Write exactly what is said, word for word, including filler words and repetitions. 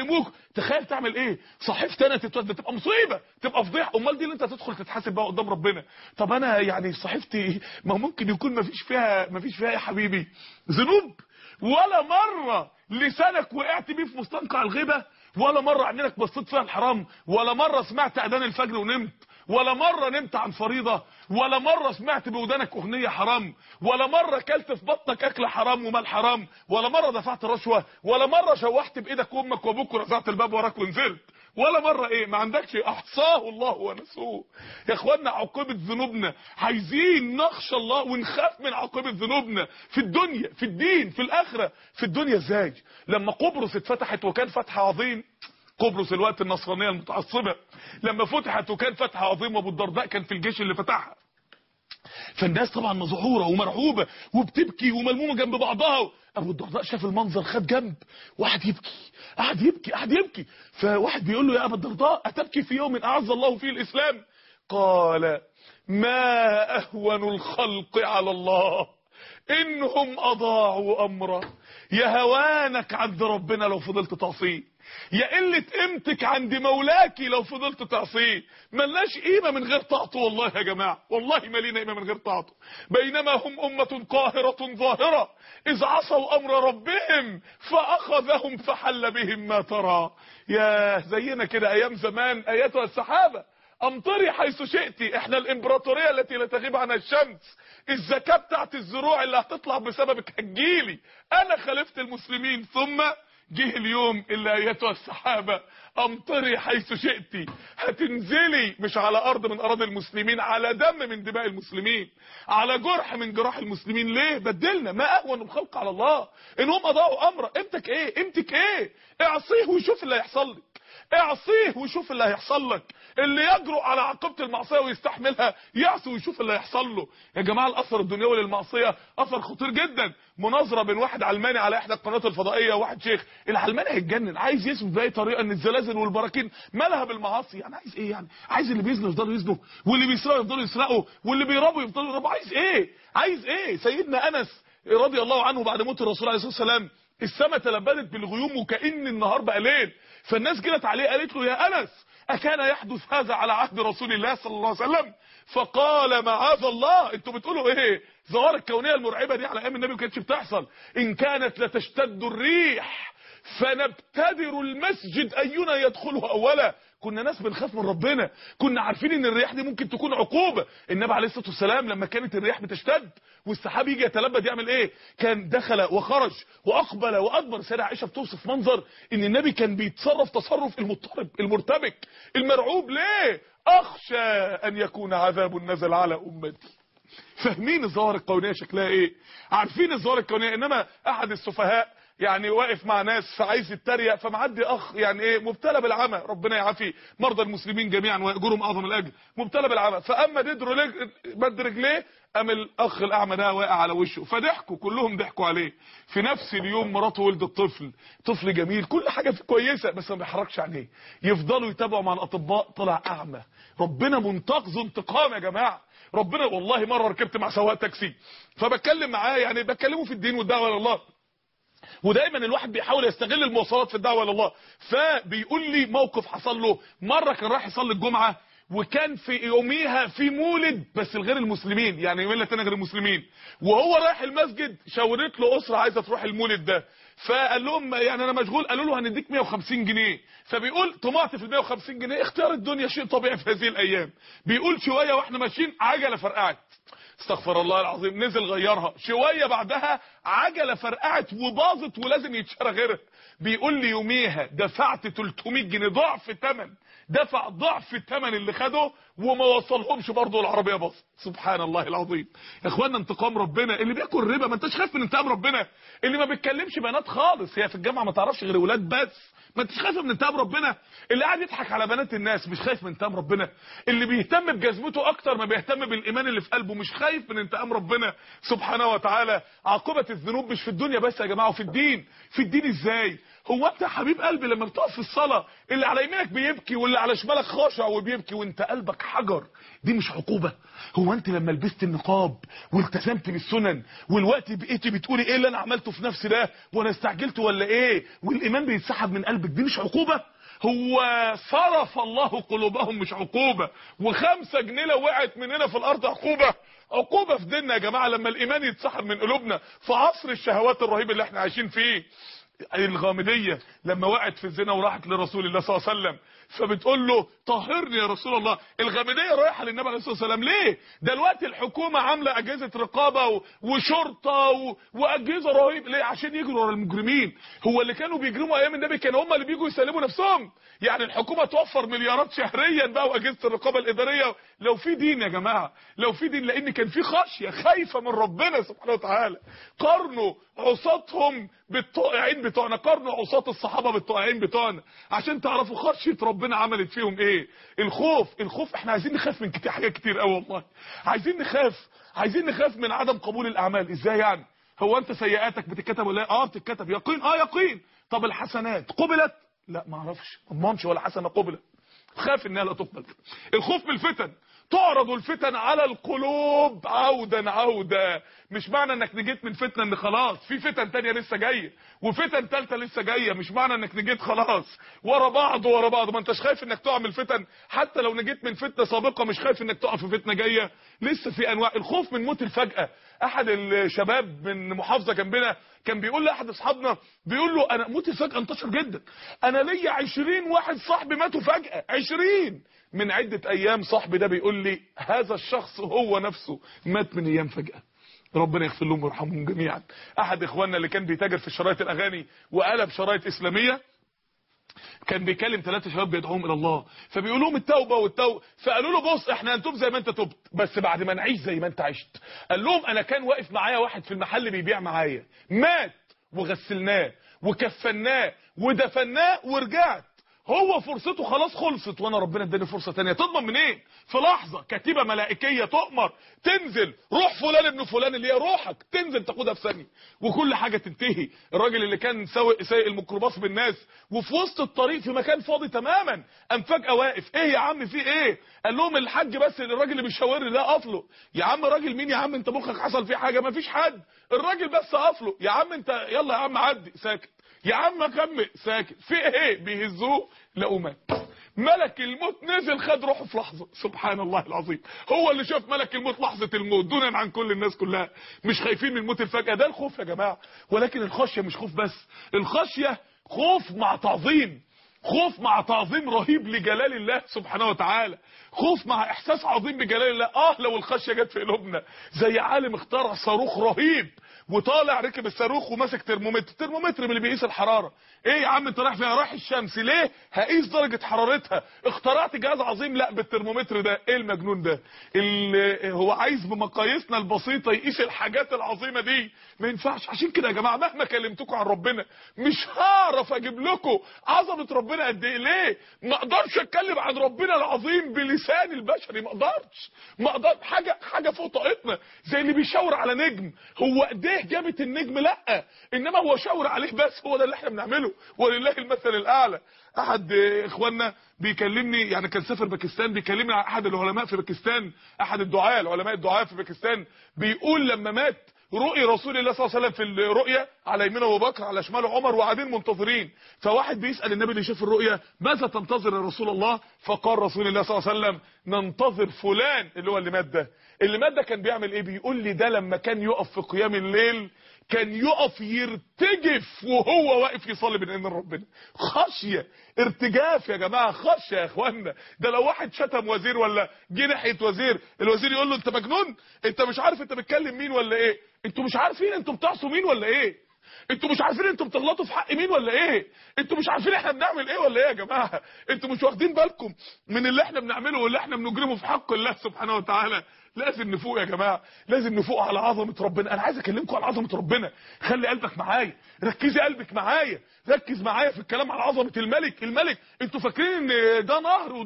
يكلموك تخيل تعمل ايه؟ صحيفتي انا تتودى تبقى مصيبه، تبقى فضيحه. امال دي اللي انت تدخل تتحاسب بقى قدام ربنا. طب انا يعني صحيفتي ما ممكن يكون ما فيش فيها ما فيش فيها يا حبيبي ذنوب، ولا مره لسانك وقعت بيه في مستنقع الغيبه، ولا مره عينك بصيت فيها الحرام، ولا مره سمعت اذان الفجر ونمت، ولا مره نمت عن فريضه، ولا مره سمعت بودانك اغنيه حرام، ولا مره كلت في بطنك اكل حرام ومال حرام، ولا مره دفعت رشوه، ولا مره شوحت بايدك امك وابوك ورزعت الباب وراك ونزلت، ولا مره ايه؟ ما عندكش؟ احصاه الله ونسوه. يا اخوانا عقوبه ذنوبنا عايزين نخشى الله ونخاف من عقوبه ذنوبنا في الدنيا في الدين في الاخره. في الدنيا ازاي؟ لما قبرص اتفتحت وكان فتح عظيم، قبرص الوقت النصرانيه المتعصبه لما فتحت وكان فتح عظيم، وابو الدرداء كان في الجيش اللي فتحها، فالناس طبعا مذعوره ومرعوبه وبتبكي وملمومه جنب بعضها. ابو الدرداء شاف المنظر خد جنب وقعد يبكي قعد يبكي قعد يبكي فواحد بيقول له يا ابا الدرداء اتبكي في يوم اعز الله فيه الاسلام؟ قال ما اهون الخلق على الله انهم اضاعوا امره. يا هوانك عند ربنا لو فضلت تعصيه، يا قلة قيمتك عند مولاكي لو فضلت تعصيه. ملناش قيمة من غير طاعته والله يا جماعة، والله ما لينا قيمة من غير طاعته. بينما هم أمة قاهرة ظاهرة إذ عصوا أمر ربهم فأخذهم فحل بهم ما ترى. يا زينا كده أيام زمان أيتها السحابة امطري حيث شئتي، احنا الامبراطورية التي لا تغيب عنها الشمس، الزكاة بتاعت الزروع اللي هتطلع بسببك هتجيلي، انا خلفت المسلمين. ثم جه اليوم اللي ايتها السحابة امطري حيث شئتي، هتنزلي مش على ارض من اراضي المسلمين، على دم من دماء المسلمين، على جرح من جراح المسلمين. ليه؟ بدلنا. ما اهون الخلق على الله انهم اضاعوا امره. قيمتك ايه؟ قيمتك ايه؟ اعصيه وشوف اللي هيحصل لك، اعصيه وشوف اللي هيحصل لك. اللي يجرؤ على عقوبة المعصية ويستحملها يعصي ويشوف اللي هيحصل له. يا جماعة الاثر الدنيوي للمعصية اثر خطير جدا. مناظرة بين واحد علماني على احدى القنوات الفضائية وواحد شيخ، العلماني هيتجنن عايز يثبت باي طريقة ان الزلازل والبراكين مالها بالمعاصي. يعني عايز ايه؟ يعني عايز اللي بيزنوا يفضلوا يزنوا، واللي بيسرقوا يفضلوا يسرقوا، واللي بيربوا يفضلوا يربوا. عايز ايه؟ عايز ايه؟ سيدنا انس رضي الله عنه بعد موت الرسول عليه الصلاة والسلام السماء تلبدت بالغيوم وكأن النهار بقى ليل، فالناس جرت عليه قالت له يا انس اكان يحدث هذا على عهد رسول الله صلى الله عليه وسلم؟ فقال معاذ الله، انتوا بتقولوا ايه؟ ظواهر الكونيه المرعبه دي على ايام النبي ما كانتش بتحصل. ان كانت لتشتد الريح فنبتدر المسجد اينا يدخله اولا. كنا ناس بنخاف من ربنا، كنا عارفين ان الرياح دي ممكن تكون عقوبه. النبي عليه الصلاه والسلام لما كانت الرياح بتشتد والسحاب يجي يتلبد يعمل ايه؟ كان دخل وخرج واقبل وادبر. سيدة عائشه بتوصف منظر ان النبي كان بيتصرف تصرف المضطرب المرتبك المرعوب. ليه؟ اخشى ان يكون عذاب نزل على امتي. فاهمين الظواهر الكونيه شكلها ايه؟ عارفين الظواهر الكونيه. انما احد السفهاء يعني واقف مع ناس عايز يتريق، فمعدي اخ يعني ايه مبتلى بالعمى، ربنا يعافي مرضى المسلمين جميعا ويأجرهم اعظم الاجر، مبتلى بالعمى، فاما مد مد رجليه قام الاخ الاعمى ده واقع على وشه، فضحكوا كلهم ضحكوا عليه. في نفس اليوم مراته ولدت طفل، طفل جميل كل حاجه فيه كويسه بس ما بيحركش عينيه، يفضلوا يتابعوا مع الاطباء طلع اعمى. ربنا منتقذ انتقام يا جماعه. ربنا والله مره ركبت مع سواق تاكسي فبتكلم معاه، يعني بكلمه في الدين والدعوه الى الله، ودايما الواحد بيحاول يستغل المواصلات في الدعوه الى الله. فبيقول لي موقف حصل له مره، كان رايح يصلي الجمعه وكان في يوميها في مولد بس لغير المسلمين، يعني يومين تاني غير المسلمين، وهو رايح المسجد شاورت له اسره عايزه تروح المولد ده، فقال لهم يعني انا مشغول، قالوا له هنديك مية وخمسين جنيه. فبيقول طمعت في ال مية وخمسين جنيه، اختيار الدنيا شيء طبيعي في هذه الايام. بيقول شويه واحنا ماشيين عجله فرقعت، استغفر الله العظيم، نزل غيرها، شويه بعدها عجله فرقعت وباظت ولازم يتشرى غيرها. بيقول لي يوميها دفعت تلتمية جنيه، ضعف ثمن، دفع ضعف الثمن اللي خده وما وصلهمش برضه العربيه باظت. سبحان الله العظيم. يا اخوانا انتقام ربنا. اللي بياكل ربا ما انتش خايف من انتقام ربنا؟ اللي ما بيتكلمش بنات خالص، هي في الجامعه ما تعرفش غير ولاد بس، ما انتش خايف من انتقام ربنا؟ اللي قاعد يضحك على بنات الناس مش خايف من انتقام ربنا؟ اللي بيهتم بجزمته اكتر ما بيهتم بالايمان اللي في قلبه مش خايف من انتقام ربنا سبحانه وتعالى؟ عاقبه الذنوب مش في الدنيا بس يا جماعه، وفي الدين. في الدين ازاي؟ هو انت يا حبيب قلبي لما بتقف في الصلاه اللي على يمينك بيبكي واللي على شمالك خاشع وبيبكي وانت قلبك حجر، دي مش عقوبه؟ هو انت لما لبست النقاب والتزمت بالسنن والوقت بقيتي بتقولي ايه اللي انا عملته في نفسي ده وانا استعجلت ولا ايه، والايمان بيتسحب من قلبك، دي مش عقوبه؟ هو صرف الله قلوبهم مش عقوبه؟ وخمسة جنيه لو وقعت مننا في الارض عقوبه؟ عقوبه في ديننا يا جماعه لما الايمان يتسحب من قلوبنا في عصر الشهوات الرهيب اللي احنا عايشين فيه. الغامدية لما وقعت في الزنا وراحت لرسول الله صلى الله عليه وسلم فبتقول له طهرني يا رسول الله. الغامدية رايحه للنبي عليه الصلاه والسلام ليه؟ دلوقتي الحكومه عامله اجهزه رقابه وشرطه و... واجهزه رهيب ليه؟ عشان يجروا ورا المجرمين. هو اللي كانوا بيجرموا ايام النبي كانوا هم اللي بيجوا يسلموا نفسهم؟ يعني الحكومه توفر مليارات شهريا بقى واجهزه الرقابه الاداريه لو في دين يا جماعه، لو في دين، لان كان في خشيه خايفه من ربنا سبحانه وتعالى. قارنوا عصاتهم بالطائعين بتوعنا، قارنوا عصات الصحابه بالطائعين بتوعنا عشان تعرفوا خشيه ربنا عملت فيهم ايه. الخوف، الخوف احنا عايزين نخاف من كتير حاجات كتير قوي والله. عايزين نخاف، عايزين نخاف من عدم قبول الاعمال. ازاي يعني؟ هو انت سيئاتك بتتكتب ولا اه بتتكتب؟ يقين اه يقين. طب الحسنات قبلت؟ لا ما اعرفش، ما اضمنش ولا حسنه قبلت، خاف انها لا تقبل. الخوف من الفتن، تعرض الفتن على القلوب عودا عودا. مش معنى انك نجيت من فتنه ان خلاص، في فتن تانية لسه جايه وفتن ثالثه لسه جايه. مش معنى انك نجيت خلاص ورا بعض ورا بعض. ما انتش خايف انك تقع من الفتن؟ حتى لو نجيت من فتنه سابقه مش خايف انك تقع في فتنه جايه؟ لسه في انواع. الخوف من موت الفجأة. احد الشباب من محافظه جنبنا كان بيقول لاحد اصحابنا، بيقول له انا موت الفجأة انتشر جدا، انا ليا عشرين واحد صاحبي ماتوا فجأة، عشرين من عدة ايام. صاحبي ده بيقول لي هذا الشخص هو نفسه مات من ايام فجأة. ربنا يغفر لهم ويرحمهم جميعا. احد اخواننا اللي كان بيتاجر في شرايط الاغاني وقلب شرايط اسلاميه كان بيكلم ثلاثه شباب بيدعوهم الى الله، فبيقول لهم التوبه والتوبه، فقالوا له بص احنا هنتوب زي ما انت تبت بس بعد ما نعيش زي ما انت عشت. قال لهم انا كان واقف معايا واحد في المحل بيبيع معايا، مات وغسلناه وكفناه ودفناه ورجعت، هو فرصته خلاص خلصت وانا ربنا اداني فرصه ثانيه. تضمن منين؟ إيه؟ في لحظه كتيبه ملائكيه تؤمر تنزل روح فلان ابن فلان اللي هي روحك تنزل تاخدها في ثانيه وكل حاجه تنتهي. الراجل اللي كان ساوق سايق الميكروباص بالناس وفي وسط الطريق في مكان فاضي تماما قام فجاه واقف، ايه يا عم في ايه؟ قال لهم الحاج بس الراجل اللي بيشاور لي ده قفله. يا عم راجل مين يا عم انت مخك حصل فيه حاجه؟ ما فيش حد، الراجل بس قفله. يا عم انت يلا يا عم عدي، ساكت. يا عم كمل، ساكت. في ايه؟ بيهزوه لقوا مات. ملك الموت نزل خد روحه في لحظه. سبحان الله العظيم، هو اللي شاف ملك الموت لحظه الموت دونا عن كل الناس كلها. مش خايفين من الموت الفجأة، ده الخوف يا جماعه. ولكن الخشيه مش خوف بس، الخشيه خوف مع تعظيم، خوف مع تعظيم رهيب لجلال الله سبحانه وتعالى، خوف مع احساس عظيم بجلال الله. اه لو الخشيه جت في قلوبنا زي عالم اخترع صاروخ رهيب وطالع ركب الصاروخ وماسك ترمومتر، ترمومتر من اللي بيقيس الحراره. ايه يا عم انت رايح فيها؟ رايح الشمس، ليه؟ هقيس درجه حرارتها. اخترعت جهاز عظيم، لا بالترمومتر ده. ايه المجنون ده اللي هو عايز بمقاييسنا البسيطه يقيس الحاجات العظيمه دي؟ ما ينفعش. عشان كده يا جماعه مهما كلمتكم عن ربنا مش هعرف اجيب لكم عظمه ربنا قد ايه. ليه؟ ما اقدرش اتكلم عن ربنا العظيم بلسان البشري، ما اقدرش، ما اقدر. حاجه حاجه فوق طاقتنا، زي اللي بيشاور على نجم. هو ايديه جابت النجم؟ لا، انما هو شاور عليه بس. هو ده اللي احنا بنعمله ولله المثل الاعلى. احد اخواننا بيكلمني، يعني كان سافر باكستان، بيكلمني عن احد العلماء في باكستان، احد الدعاة العلماء الدعاة في باكستان، بيقول لما مات رؤي رسول الله صلى الله عليه وسلم في الرؤيا على يمينه ابو بكر على شماله عمر وقاعدين منتظرين. فواحد بيسال النبي اللي شاف الرؤيا ماذا تنتظر يا رسول الله؟ فقال رسول الله صلى الله عليه وسلم ننتظر فلان اللي هو اللي مات ده. اللي مات ده كان بيعمل ايه؟ بيقول لي ده لما كان يقف في قيام الليل كان يقف يرتجف وهو واقف يصلي بين ايدين ربنا. خشيه، ارتجاف يا جماعه، خشيه يا اخوانا. ده لو واحد شتم وزير ولا جه ناحيه وزير، الوزير يقول له انت مجنون، انت مش عارف انت بتكلم مين ولا ايه؟ انتوا مش عارفين انتوا بتعصوا مين ولا ايه؟ انتوا مش عارفين انتوا بتغلطوا في حق مين ولا ايه؟ انتوا مش عارفين احنا بنعمل ايه ولا ايه يا جماعه؟ انتوا مش واخدين بالكم من اللي احنا بنعمله واللي احنا بنجرمه في حق الله سبحانه وتعالى؟ لازم نفوق يا جماعه، لازم نفوق على عظمه ربنا. انا عايز اكلمكم على عظمه ربنا. خلي قلبك معايا، ركزي قلبك معايا، ركز معايا في الكلام على عظمه الملك. الملك انتوا فاكرين ان ده نهر